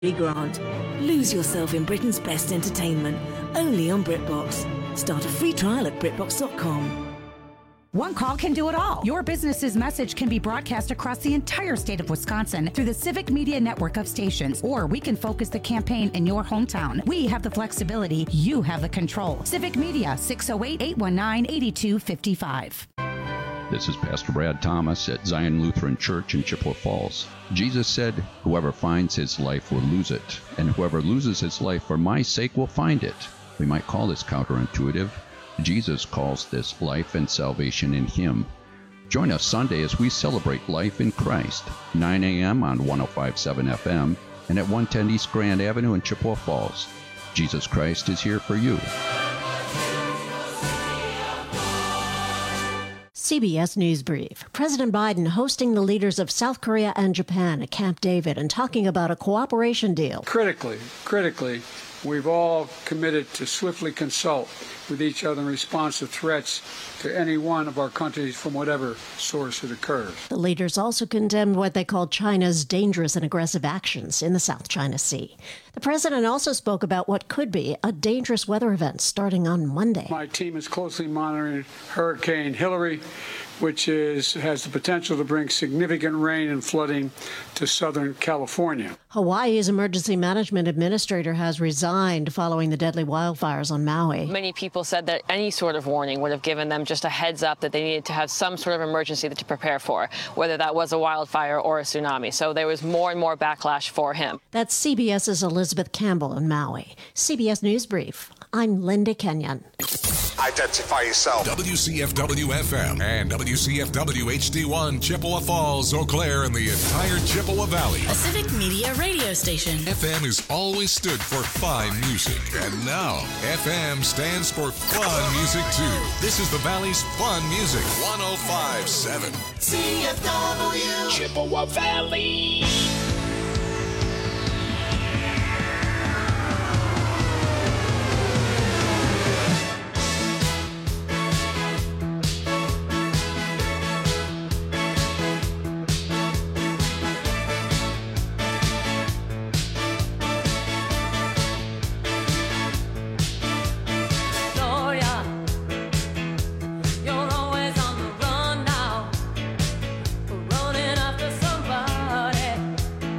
Grant. Lose yourself in Britain's best entertainment, only on BritBox. Start a free trial at BritBox.com. One call can do it all. Your business's message can be broadcast across the entire state of Wisconsin through the Civic Media network of stations, or we can focus the campaign in your hometown. We have the flexibility. You have the control. Civic Media, 608-819-8255. This is Pastor Brad Thomas at Zion Lutheran Church in Chippewa Falls. Jesus said, "Whoever finds his life will lose it, and whoever loses his life for my sake will find it." We might call this counterintuitive. Jesus calls this life and salvation in him. Join us Sunday as we celebrate life in Christ, 9 a.m. on 105.7 FM and at 110 East Grand Avenue in Chippewa Falls. Jesus Christ is here for you. CBS News Brief. President Biden hosting the leaders of South Korea and Japan at Camp David and talking about a cooperation deal. Critically, we've all committed to swiftly consult with each other in response to threats to any one of our countries from whatever source it occurs. The leaders also condemned what they called China's dangerous and aggressive actions in the South China Sea. The president also spoke about what could be a dangerous weather event starting on Monday. My team is closely monitoring Hurricane Hillary, which has the potential to bring significant rain and flooding to Southern California. Hawaii's emergency management administrator has resigned following the deadly wildfires on Maui. Many people said that any sort of warning would have given them just a heads up that they needed to have some sort of emergency to prepare for, whether that was a wildfire or a tsunami. So there was more and more backlash for him. That's CBS's Elizabeth Campbell in Maui. CBS News Brief. I'm Linda Kenyon. Identify yourself. WCFW-FM and WCFW-HD1, Chippewa Falls, Eau Claire, and the entire Chippewa Valley. A Civic Media radio station. FM has always stood for fine music. And now, FM stands for fun music, too. This is the Valley's fun music. 105.7. CFW. Chippewa Valley. Running after somebody.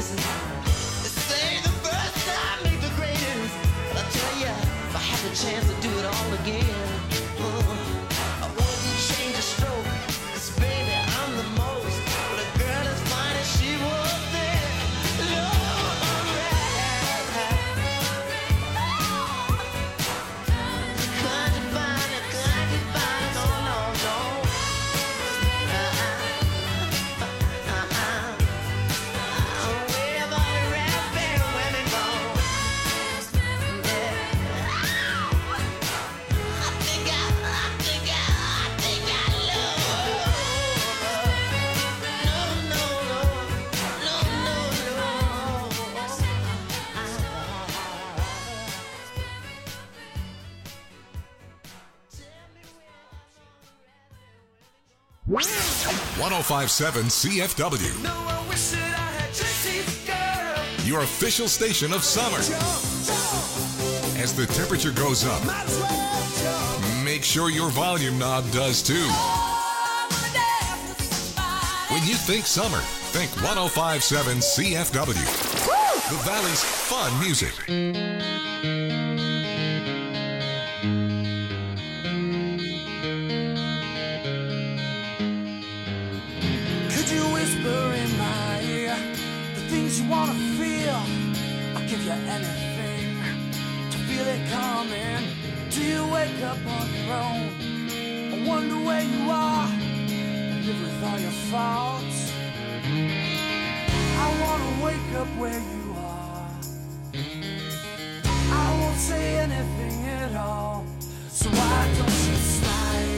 They say the first time make the greatest. But I tell ya, if I had the chance to do it all again, I wouldn't change a stroke. 'Cause baby, I'm the most. But a girl as fine as she was there. .1057 CFW. Your official station of summer. As the temperature goes up, make sure your volume knob does too. When you think summer, think 1057 CFW. The Valley's fun music. You wanna feel, I'll give you anything to feel it coming. Do you wake up on your own? I wonder where you are, live with all your faults. I wanna wake up where you are. I won't say anything at all, so why don't you slide?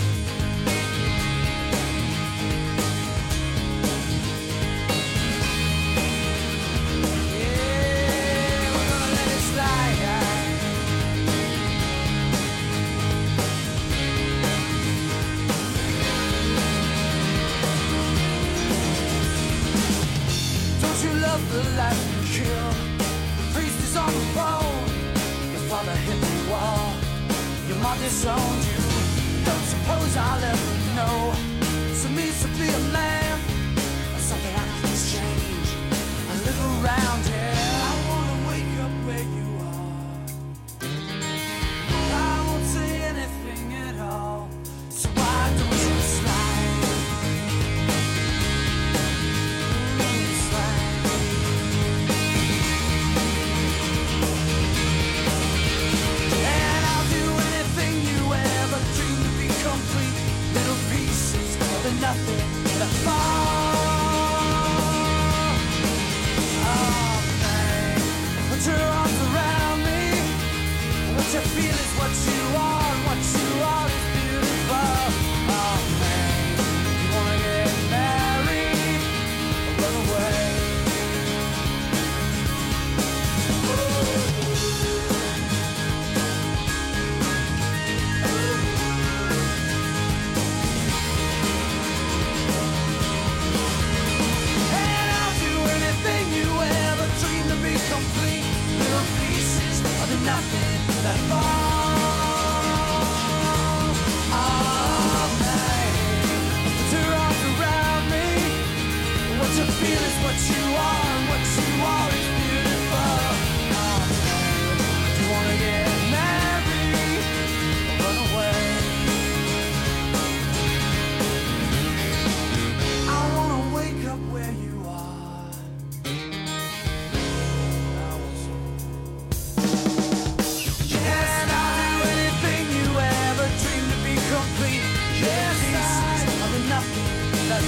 The life you kill, the priest is on the phone. Your father hit the wall, your mom disowned you. Don't suppose I'll ever know what it means to be a man, or something I can change. I live around here. I wanna wake up where you are. I won't say anything at all, so why don't you slide? Little pieces of the nothing that fall. Oh man, put your arms around me. What you feel is what you are, and what you are is beautiful. Oh man, you wanna get married or run away? Complete little pieces of the nothing that fall. Oh man, put your arms around me. What you feel is what you are, and what you are is beautiful. Oh man, do you wanna get married or run away? I wanna wake up where you are. That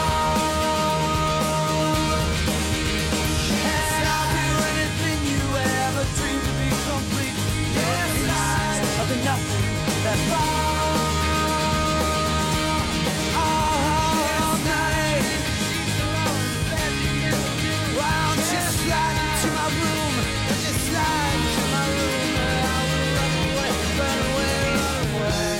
fall. Yes, I'll do anything you ever dreamed to be complete. Yes, of the nothing that fall. All night. Why don't you slide into my room? Just slide into my room. I will run away, run away, run away.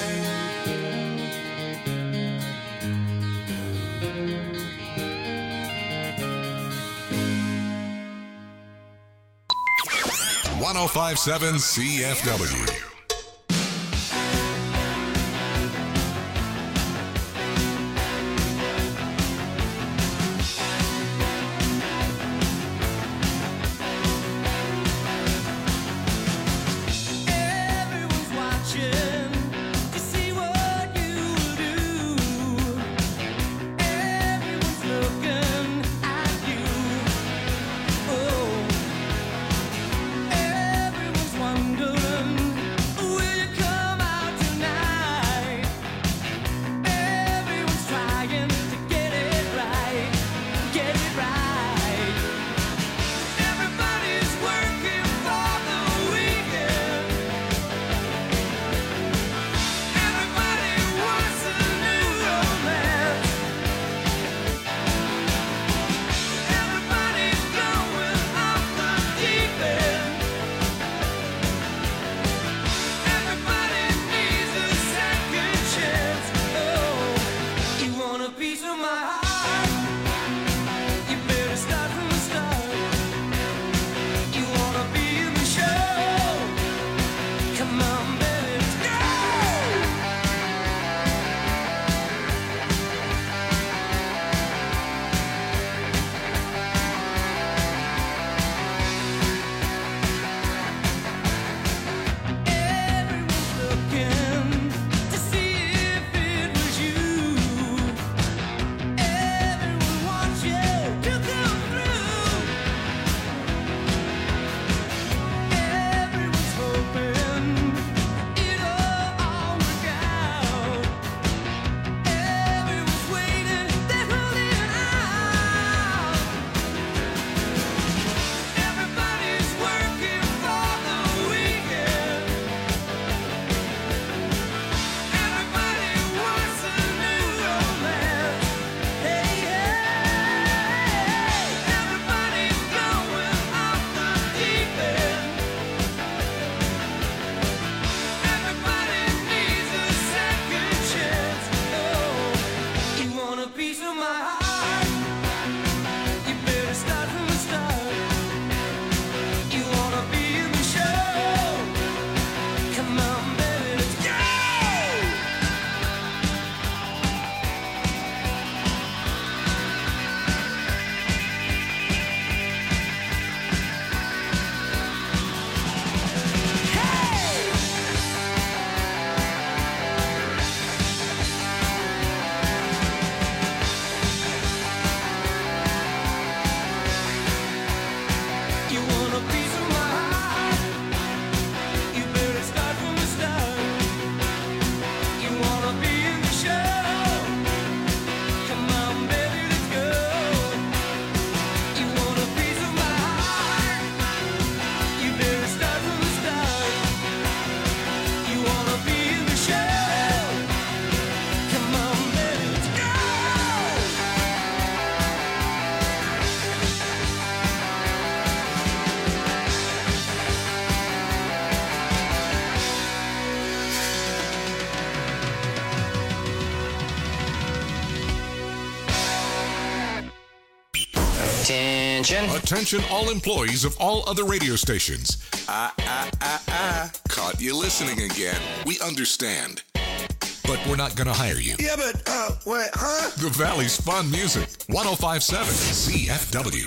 1057 CFW. Attention. Attention all employees of all other radio stations. Caught you listening again. We understand. But we're not going to hire you. Yeah, but, wait, huh? The Valley's Fun Music. 105.7 CFW.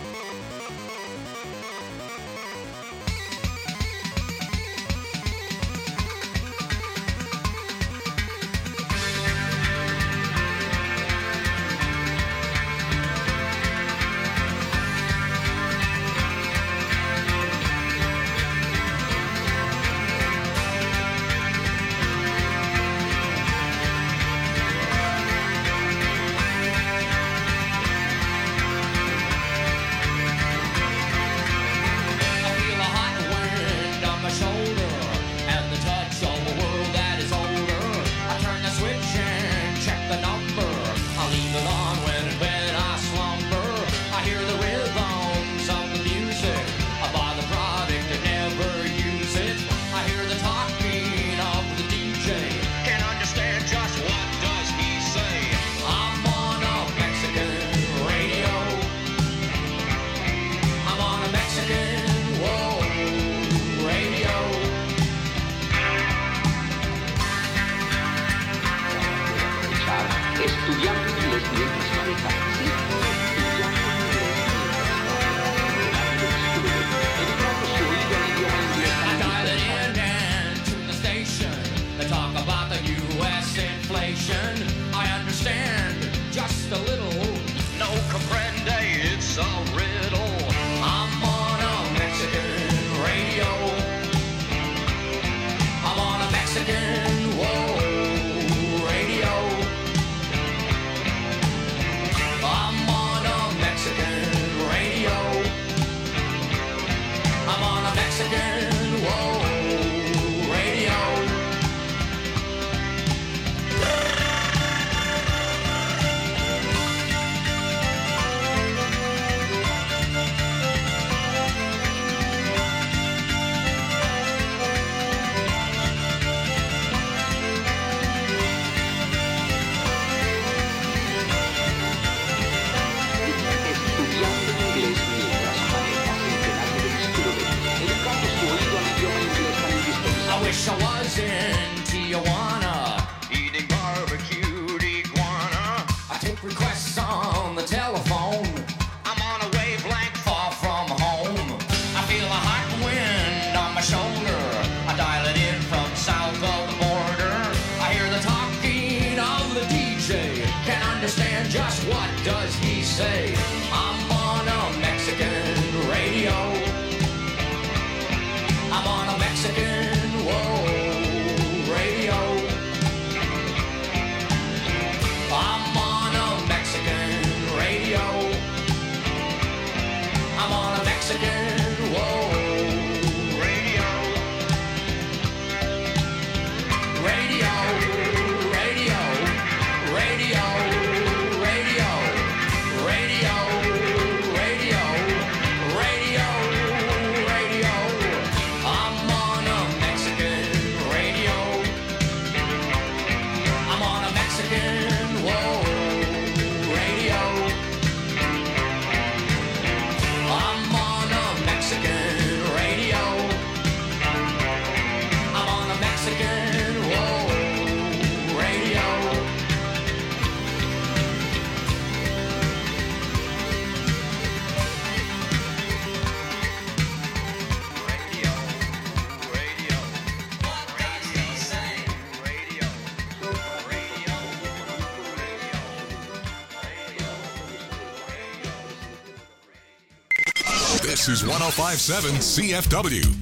This is 105.7 CFW.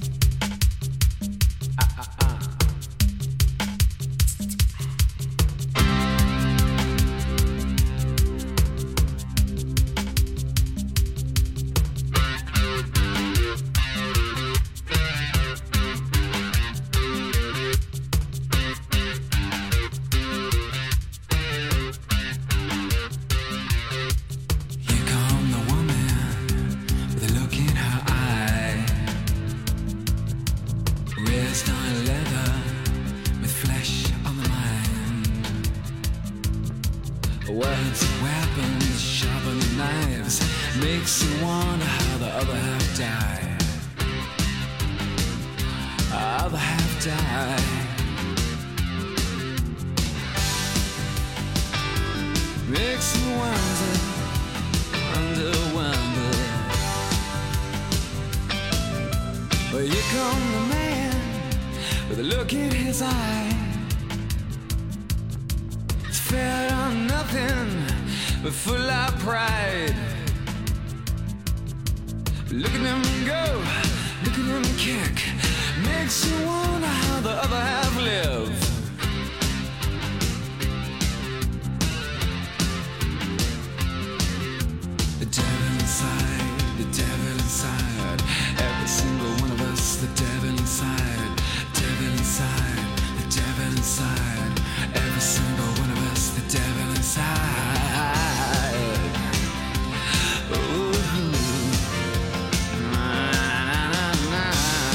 Here come the woman with a look in her eye. makes you wonder how the other half died. Other half died. Makes you wonder. Well, here come the man with a look in his eye. It's fed on nothing but full of pride. Look at him go, look at him kick. Makes you wonder how the other half live. The devil inside, the devil inside. Every single one of us, the devil inside, devil inside, the devil inside. Every single one of us, the devil inside. Ooh. Na, na, na, na.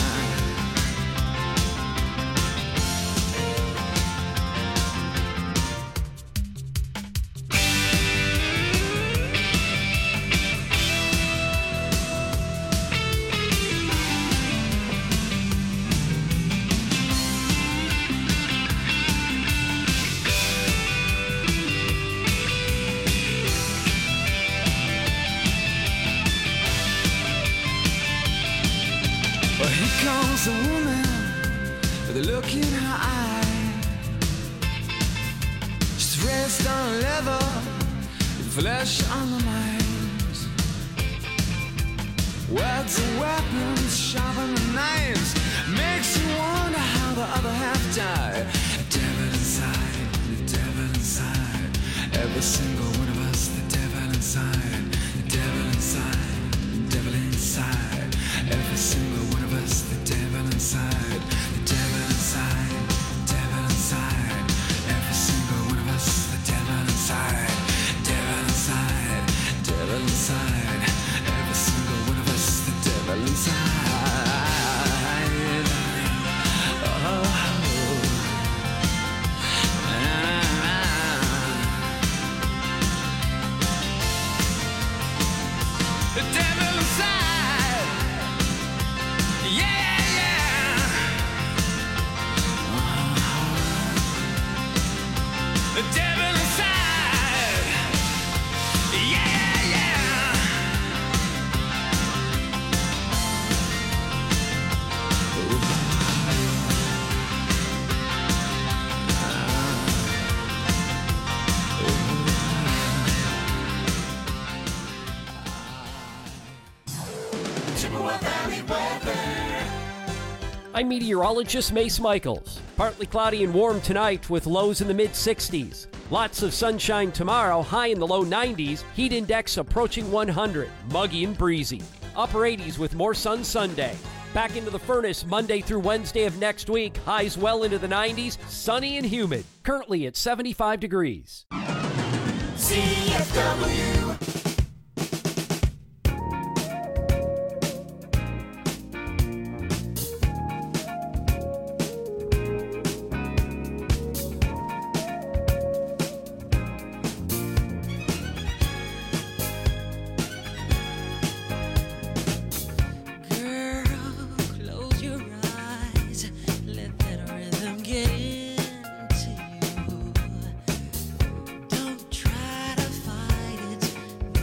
Well, here comes a woman with a look in her eye. She's raised on leather, with flesh on the mind. Words are weapons, sharper than knives. Makes you wonder how the other half died. The devil inside, the devil inside. Every single one of us, the devil inside, the devil inside, the devil inside. Every single one of us, the devil inside, the devil inside, the devil inside. Every single one of us, the devil inside, devil inside, devil inside. Every single one of us, the devil inside. The devil inside. Yeah, yeah. The devil inside. Yeah, yeah. I'm meteorologist Mace Michaels. Partly cloudy and warm tonight with lows in the mid-60s. Lots of sunshine tomorrow, high in the low 90s. Heat index approaching 100, muggy and breezy. Upper 80s with more sun Sunday. Back into the furnace Monday through Wednesday of next week. Highs well into the 90s, sunny and humid. Currently at 75 degrees. CFW. Don't try to fight it.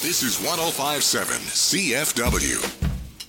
This is 105.7 CFW.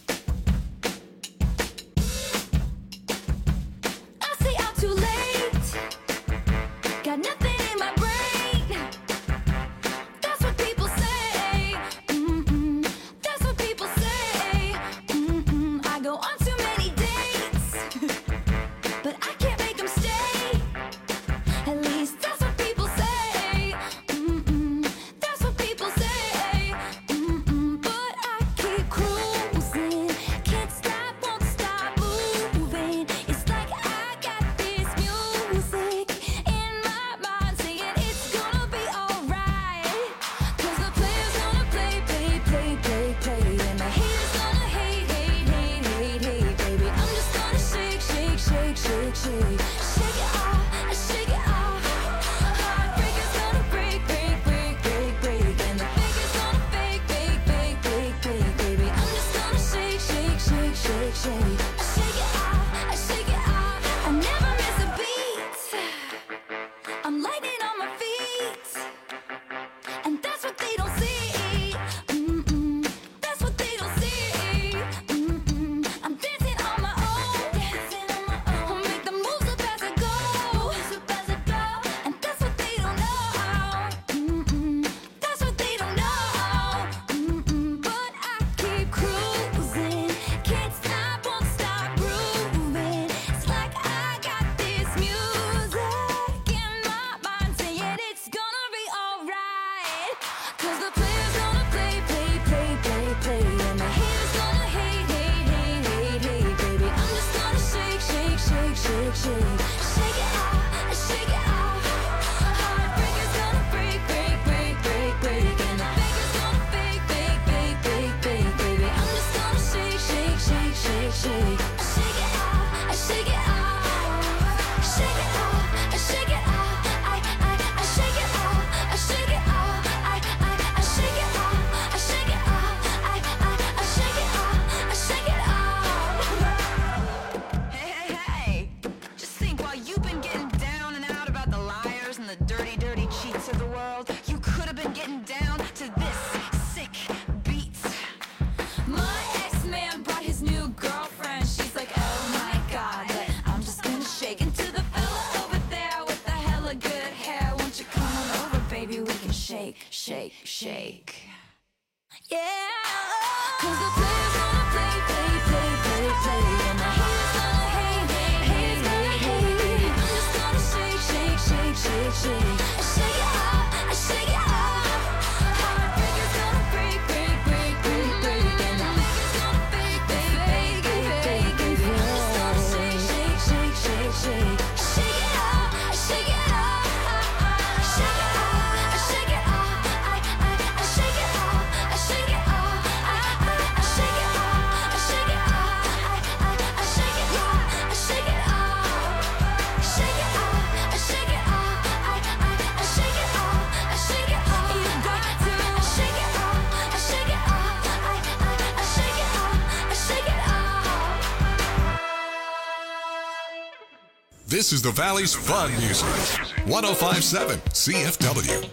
This is the Valley's fun music. 105.7 CFW.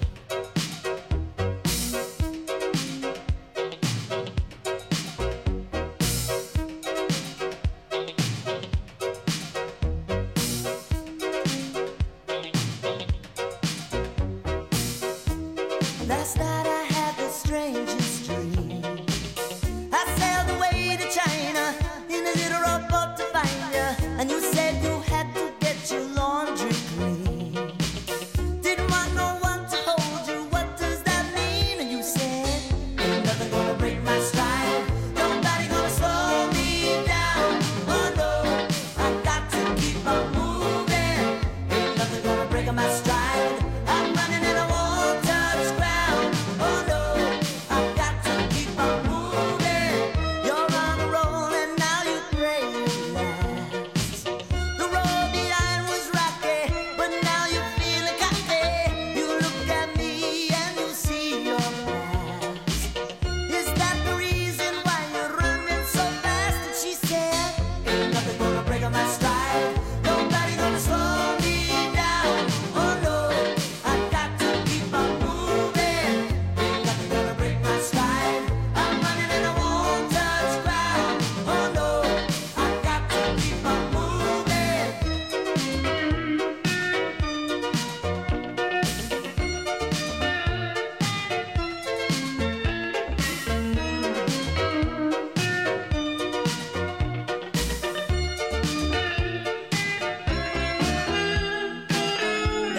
Last night I had the strangest dream. I sailed away to China in a little rowboat to find you, and you said you had to get your laundry clean. Didn't want no one to hold you, what does that mean? And you said, ain't nothing gonna break my stride, nobody gonna slow me down. Oh no, I got to keep on moving, ain't nothing gonna break my stride. I'm running and I won't touch ground. Oh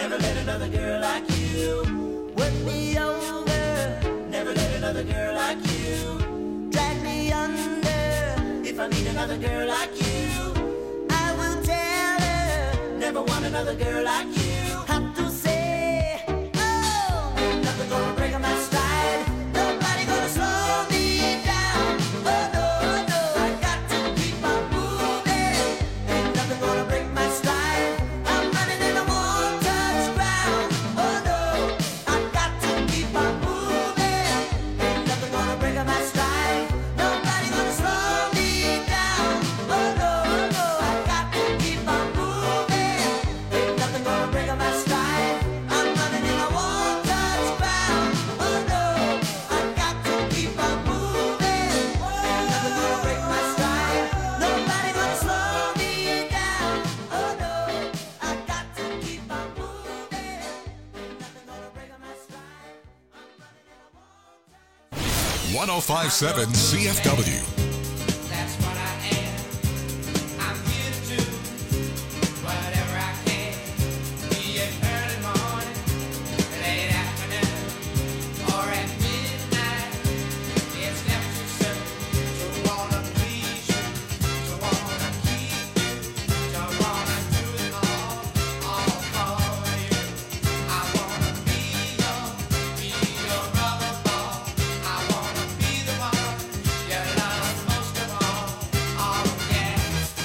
Never let another girl like you work me over. Never let another girl like you drag me under. If I meet another girl like you, I will tell her. Never want another girl like you. Have to say, oh, ain't nothing gonna break my stride. Nobody gonna slow me down. Oh no, no, I got to keep on moving. Ain't nothing gonna break my stride. I'm running and I won't touch ground. Oh no, I got to keep on moving. Ain't nothing gonna break my stride. Nobody gonna slow me down. Oh no, no, I got to keep on moving. Ain't nothing gonna break my stride. I'm running and I won't touch ground. Oh no, I got to keep on moving. Ain't nothing gonna break my stride. Nobody gonna slow me down. Oh no, I got to keep on moving. Ain't nothing gonna break my stride. I'm running and I won't touch. 1057 CFW. That's what I am. I'm here to do whatever I can. Be it early morning, late afternoon, or at midnight. It's never too soon to wanna please you, to wanna keep you, to wanna do it all for you. I wanna be your rubber ball. I wanna be the one you love most of all. Oh yeah.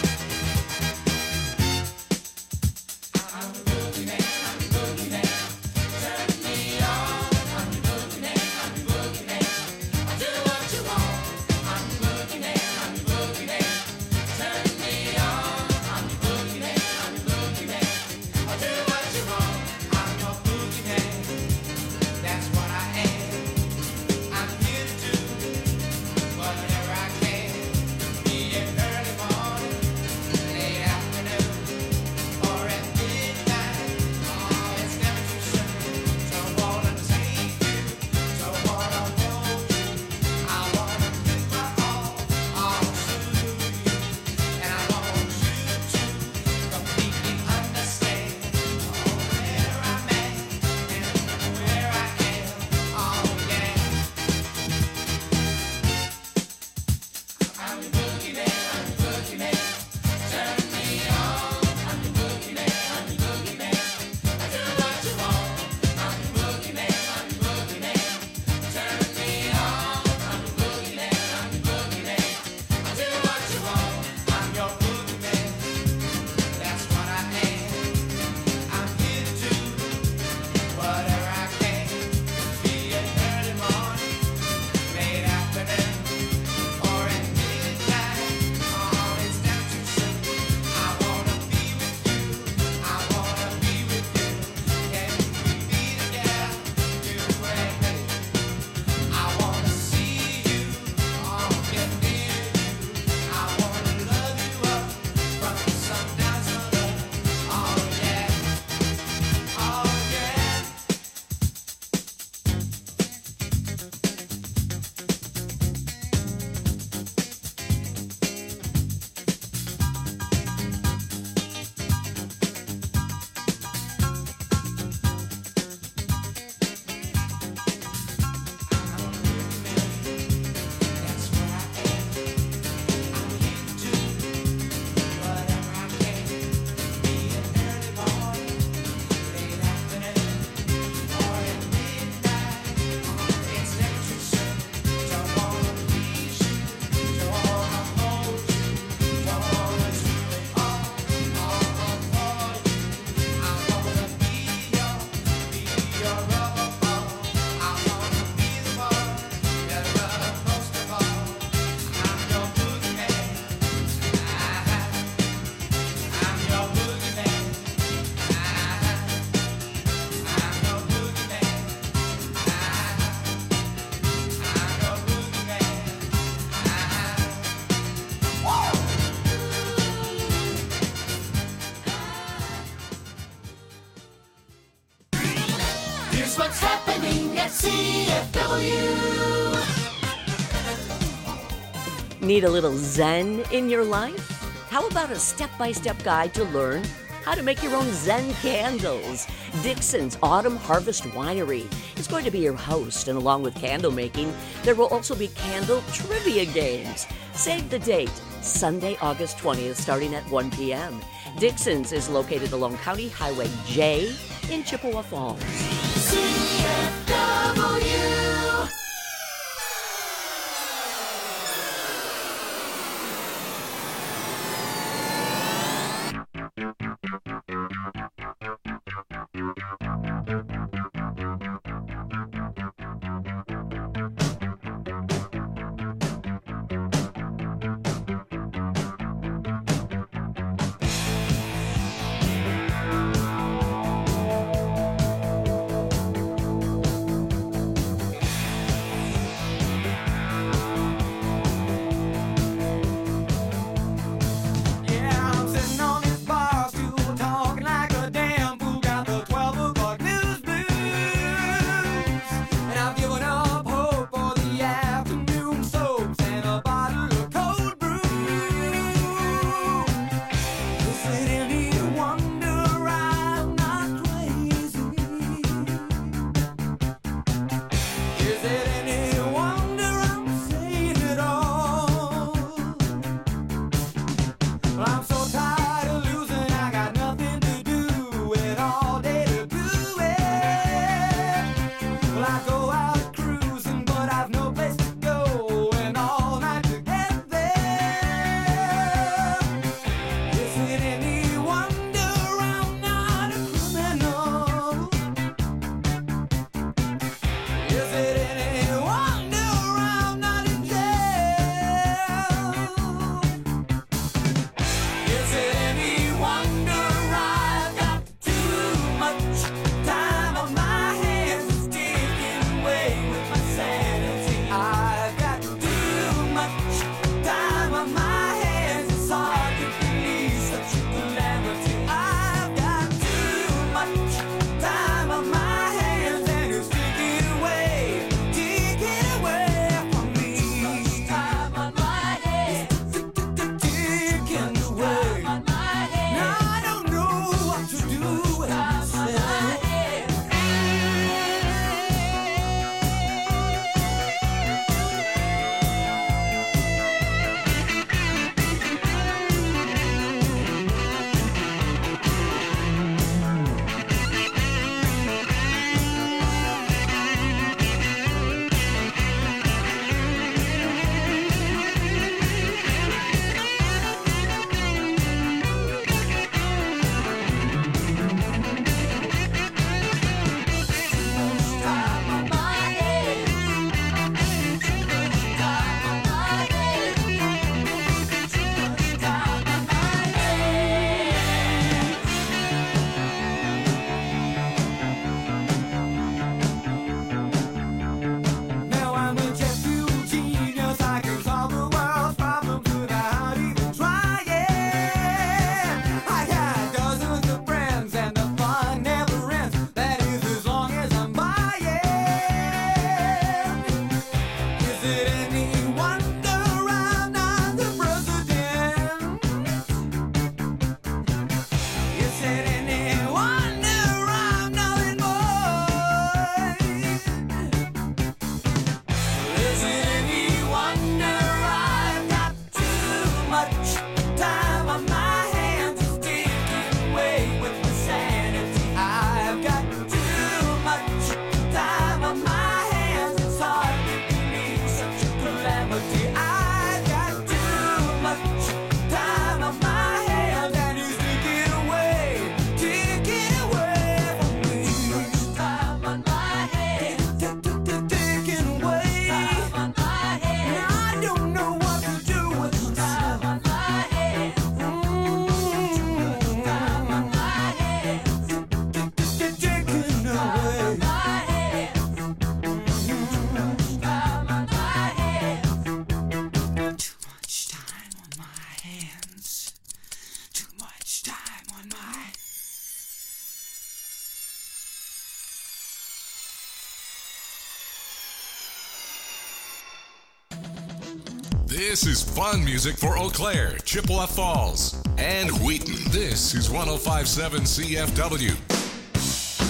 I'm the boogeyman, I'm the boogeyman. Turn me on. I'm the boogeyman, I'm the boogeyman. I'll do what you want. I'm the boogeyman, I'm the boogeyman. Turn me on. I'm the boogeyman, I'm the boogeyman. I'll do what you want. I'm your boogeyman. That's what I am. I'm here to do whatever I can. Be it early morning, late afternoon, or at midnight. Oh, it's never too soon to wanna take you, to wanna hold you. I wanna give my all to you, and I want you to completely understand where I'm at and where I am. Oh yeah. I'm the boogeyman, I'm the boogeyman. Turn me on. I'm the boogeyman, I'm the boogeyman. I do what you want. I'm the boogeyman, I'm the boogeyman. Turn me on. I'm the boogeyman, I'm the boogeyman. I do what you want. I'm your boogeyman. That's what I am. I'm here to do whatever I can. Be it early morning, late afternoon, or at midnight. Oh, it's never too soon. I wanna be with you. I wanna be with you. Can we be together, you and me? I wanna see you, get near you. I wanna love you up from the sun down to the. Oh yeah, oh yeah. That's what I am. I'm here to do whatever I can. Be it early morning, late afternoon, or at midnight. It's never too soon to wanna please you, to wanna hold you, to wanna do it all for you. I wanna be your rubber ball. I wanna be the one you love most of all. I'm your boogeyman. I'm your boogeyman. I'm your boogeyman. I'm your boogeyman. Here's what's happening at CFW. Need a little zen in your life? How about a step-by-step guide to learn how to make your own Zen candles? Dixon's Autumn Harvest Winery is going to be your host, and along with candle making, there will also be candle trivia games. Save the date, Sunday, August 20th, starting at 1 p.m. Dixon's is located along County Highway J in Chippewa Falls. CFW. This is fun music for Eau Claire, Chippewa Falls, and Wheaton. This is 105.7 CFW.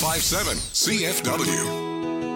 1057 CFW.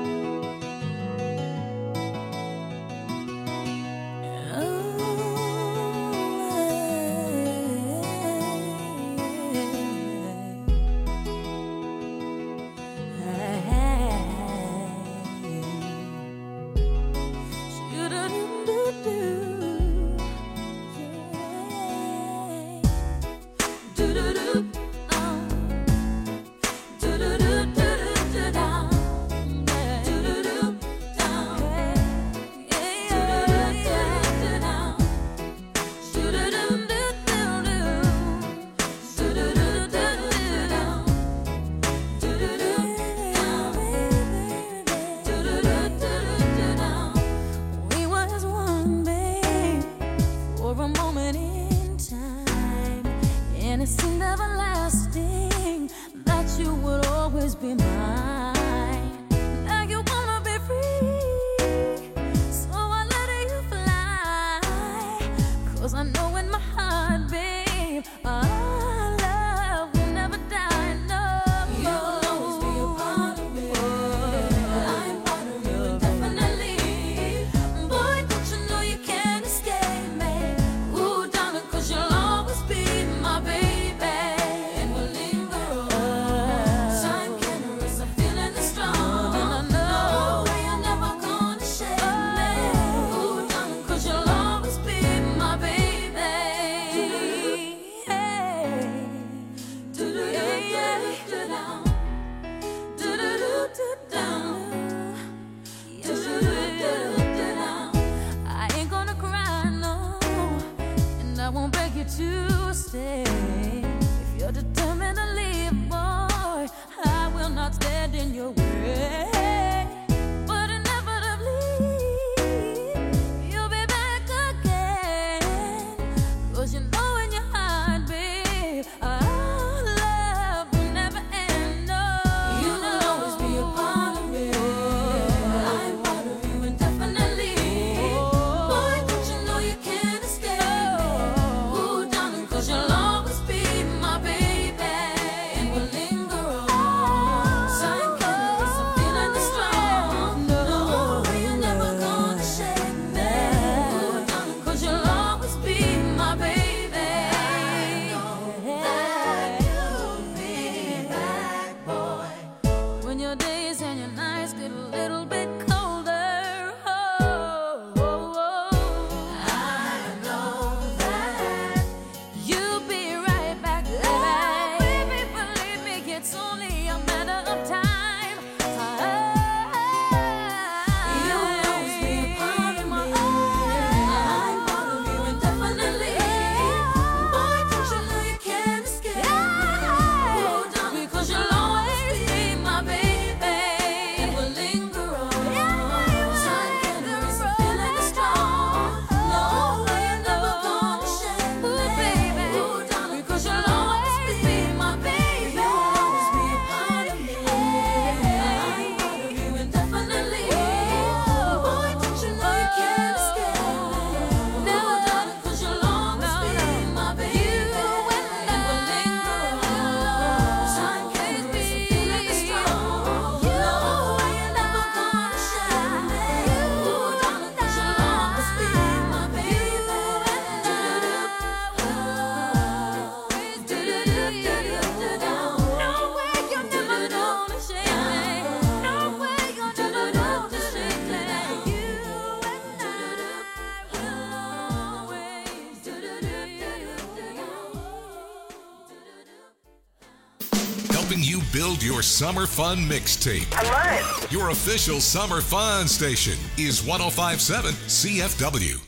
You build your summer fun mixtape. I love it. Your official summer fun station is 1057 CFW.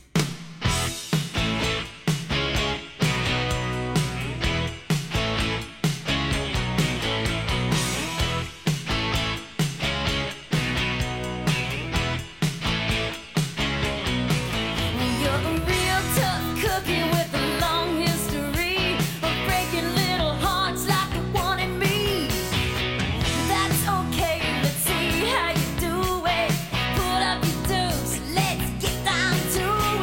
Let's get down to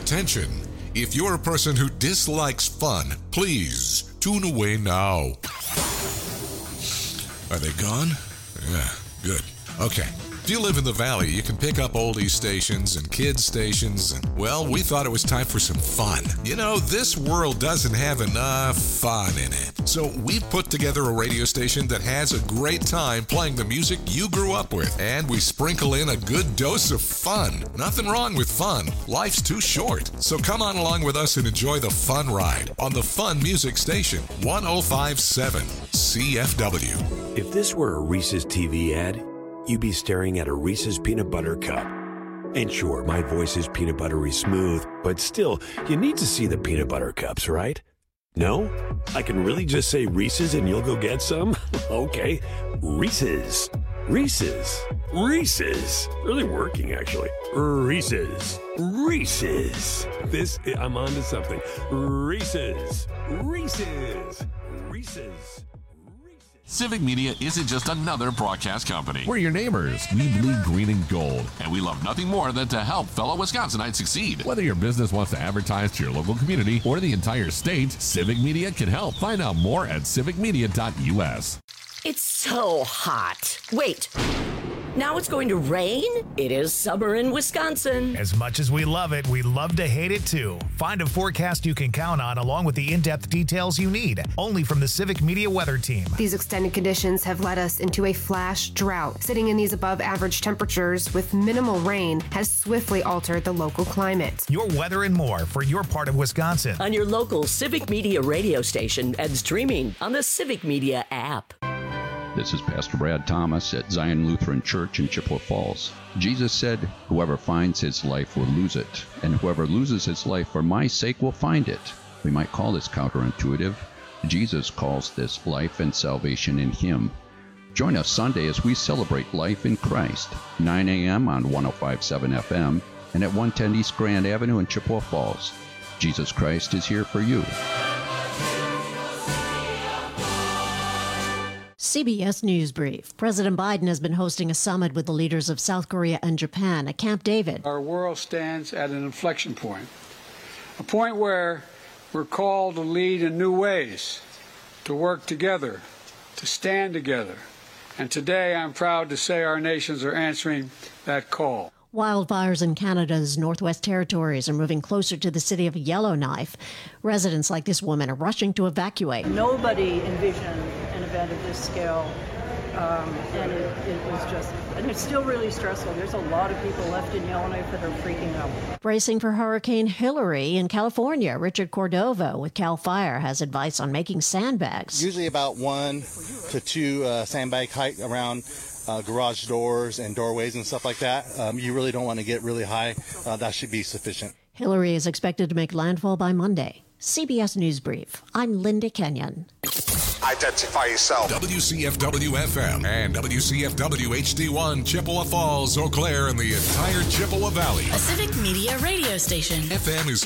Attention! If you're a person who dislikes fun, please tune away now. Are they gone? Yeah, good. Okay. If you live in the Valley, you can pick up oldies stations and kids stations, and, well, we thought it was time for some fun. You know, this world doesn't have enough fun in it. So we've put together a radio station that has a great time playing the music you grew up with, and we sprinkle in a good dose of fun. Nothing wrong with fun. Life's too short. So come on along with us and enjoy the fun ride on the Fun Music Station, 105.7 CFW. If this were a Reese's TV ad, you'd be staring at a Reese's peanut butter cup. And sure, my voice is peanut buttery smooth, but still, you need to see the peanut butter cups, right? No? I can really just say Reese's and you'll go get some? Okay, Reese's. Reese's. Reese's. Really working, actually. Reese's. Reese's. I'm on to something. Reese's. Reese's. Reese's. Civic Media isn't just another broadcast company. We're your neighbors. We bleed green and gold. And we love nothing more than to help fellow Wisconsinites succeed. Whether your business wants to advertise to your local community or the entire state, Civic Media can help. Find out more at civicmedia.us. It's so hot. Wait. Now it's going to rain? It is summer in Wisconsin. As much as we love it, we love to hate it too. Find a forecast you can count on along with the in-depth details you need. Only from the Civic Media Weather Team. These extended conditions have led us into a flash drought. Sitting in these above average temperatures with minimal rain has swiftly altered the local climate. Your weather and more for your part of Wisconsin. On your local Civic Media radio station and streaming on the Civic Media app. This is Pastor Brad Thomas at Zion Lutheran Church in Chippewa Falls. Jesus said, "Whoever finds his life will lose it, and whoever loses his life for my sake will find it." We might call this counterintuitive. Jesus calls this life and salvation in him. Join us Sunday as we celebrate life in Christ, 9 a.m. on 105.7 FM and at 110 East Grand Avenue in Chippewa Falls. Jesus Christ is here for you. CBS News Brief. President Biden has been hosting a summit with the leaders of South Korea and Japan at Camp David. Our world stands at an inflection point, a point where we're called to lead in new ways, to work together, to stand together. And today I'm proud to say our nations are answering that call. Wildfires in Canada's Northwest Territories are moving closer to the city of Yellowknife. Residents like this woman are rushing to evacuate. Nobody envisioned an event of this scale, and it was just, and it's still really stressful. There's a lot of people left in Yellowknife that are freaking out. Bracing for Hurricane Hillary in California, Richard Cordova with CAL FIRE has advice on making sandbags. Usually about 1 to 2 sandbag height around garage doors and doorways and stuff like that. You really don't want to get really high. That should be sufficient. Hillary is expected to make landfall by Monday. CBS News Brief. I'm Linda Kenyon. Identify yourself. WCFW-FM and WCFW-HD1, Chippewa Falls, Eau Claire, and the entire Chippewa Valley. A Civic Media radio station. FM is